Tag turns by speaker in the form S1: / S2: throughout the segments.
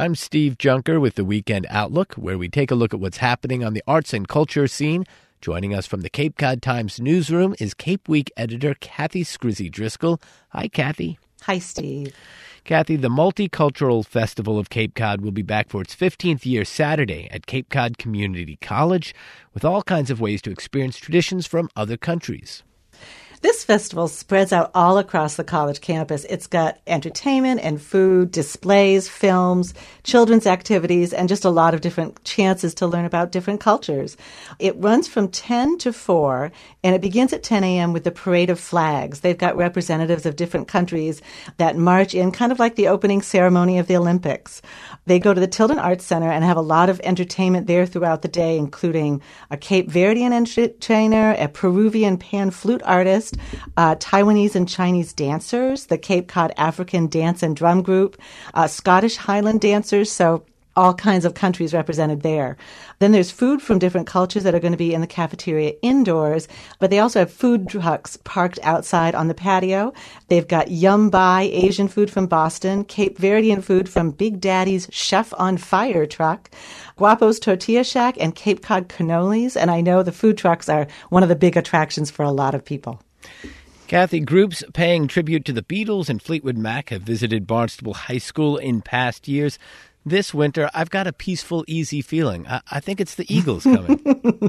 S1: I'm Steve Junker with the Weekend Outlook, where we take a look at what's happening on the arts and culture scene. Joining us from the Cape Cod Times newsroom is Cape Week editor Kathy Scrizzy Driscoll. Hi, Kathy.
S2: Hi, Steve.
S1: Kathy, the Multicultural Festival of Cape Cod will be back for its 15th year Saturday at Cape Cod Community College, with all kinds of ways to experience traditions from other countries.
S2: This festival spreads out all across the college campus. It's got entertainment and food, displays, films, children's activities, and just a lot of different chances to learn about different cultures. It runs from 10 to 4, and it begins at 10 a.m. with the Parade of Flags. They've got representatives of different countries that march in, kind of like the opening ceremony of the Olympics. They go to the Tilden Arts Center and have a lot of entertainment there throughout the day, including a Cape Verdean entertainer, a Peruvian pan flute artist, Taiwanese and Chinese dancers, the Cape Cod African Dance and Drum Group, Scottish Highland dancers, so all kinds of countries represented there. Then there's food from different cultures that are going to be in the cafeteria indoors, but they also have food trucks parked outside on the patio. They've got Yum Bai Asian food from Boston, Cape Verdean food from Big Daddy's Chef on Fire truck, Guapo's Tortilla Shack, and Cape Cod cannolis. And I know the food trucks are one of the big attractions for a lot of people.
S1: Kathy, groups paying tribute to the Beatles and Fleetwood Mac have visited Barnstable High School in past years. This winter, I've got a peaceful, easy feeling. I think it's the Eagles coming.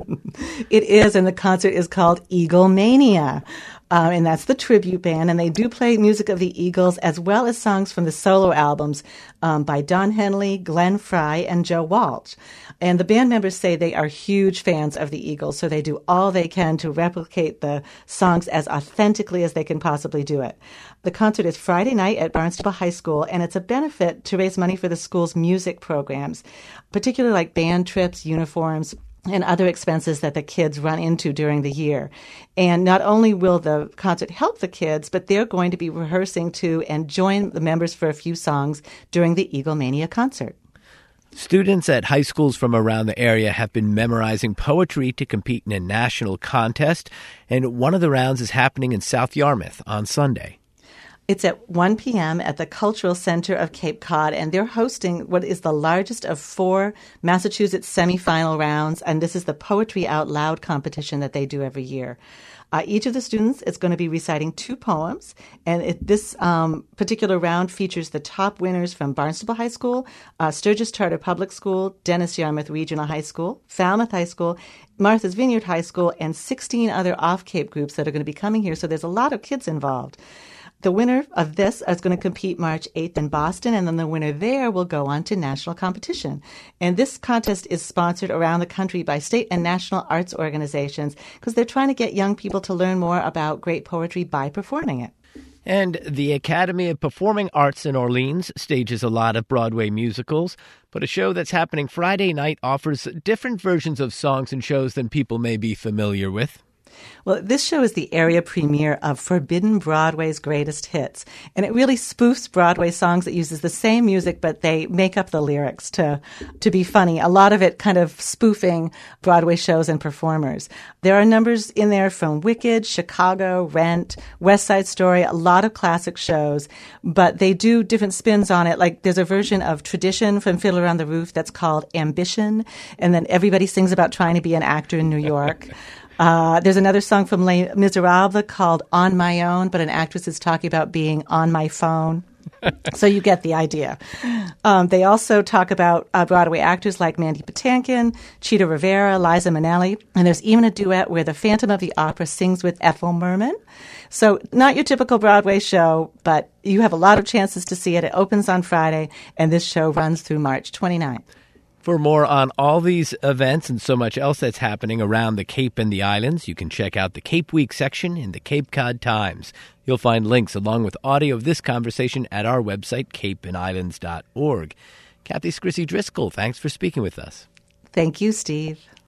S2: It is, and the concert is called Eaglemania. And that's the tribute band, and they do play music of the Eagles as well as songs from the solo albums by Don Henley, Glenn Frey, and Joe Walsh. And the band members say they are huge fans of the Eagles, so they do all they can to replicate the songs as authentically as they can possibly do it. The concert is Friday night at Barnstable High School, and it's a benefit to raise money for the school's music programs, particularly like band trips, uniforms, and other expenses that the kids run into during the year. And not only will the concert help the kids, but they're going to be rehearsing too and join the members for a few songs during the Eaglemania concert.
S1: Students at high schools from around the area have been memorizing poetry to compete in a national contest, and one of the rounds is happening in South Yarmouth on Sunday.
S2: It's at 1 p.m. at the Cultural Center of Cape Cod, and they're hosting what is the largest of 4 Massachusetts semifinal rounds, and this is the Poetry Out Loud competition that they do every year. Each of the students is going to be reciting 2 poems, and this particular round features the top winners from Barnstable High School, Sturgis Charter Public School, Dennis Yarmouth Regional High School, Falmouth High School, Martha's Vineyard High School, and 16 other off-Cape groups that are going to be coming here, so there's a lot of kids involved. The winner of this is going to compete March 8th in Boston, and then the winner there will go on to national competition. And this contest is sponsored around the country by state and national arts organizations because they're trying to get young people to learn more about great poetry by performing it.
S1: And the Academy of Performing Arts in Orleans stages a lot of Broadway musicals, but a show that's happening Friday night offers different versions of songs and shows than people may be familiar with.
S2: Well, this show is the area premiere of Forbidden Broadway's Greatest Hits, and it really spoofs Broadway songs. It uses the same music, but they make up the lyrics to be funny. A lot of it kind of spoofing Broadway shows and performers. There are numbers in there from Wicked, Chicago, Rent, West Side Story, a lot of classic shows, but they do different spins on it. Like there's a version of Tradition from Fiddler on the Roof that's called Ambition, and then everybody sings about trying to be an actor in New York. There's another song from Les Miserables called On My Own, but an actress is talking about being on my phone. So you get the idea. They also talk about Broadway actors like Mandy Patinkin, Chita Rivera, Liza Minnelli, and there's even a duet where the Phantom of the Opera sings with Ethel Merman. So not your typical Broadway show, but you have a lot of chances to see it. It opens on Friday, and this show runs through March 29th.
S1: For more on all these events and so much else that's happening around the Cape and the islands, you can check out the Cape Week section in the Cape Cod Times. You'll find links along with audio of this conversation at our website, capeandislands.org. Kathy Scrizzy Driscoll, thanks for speaking with us.
S2: Thank you, Steve.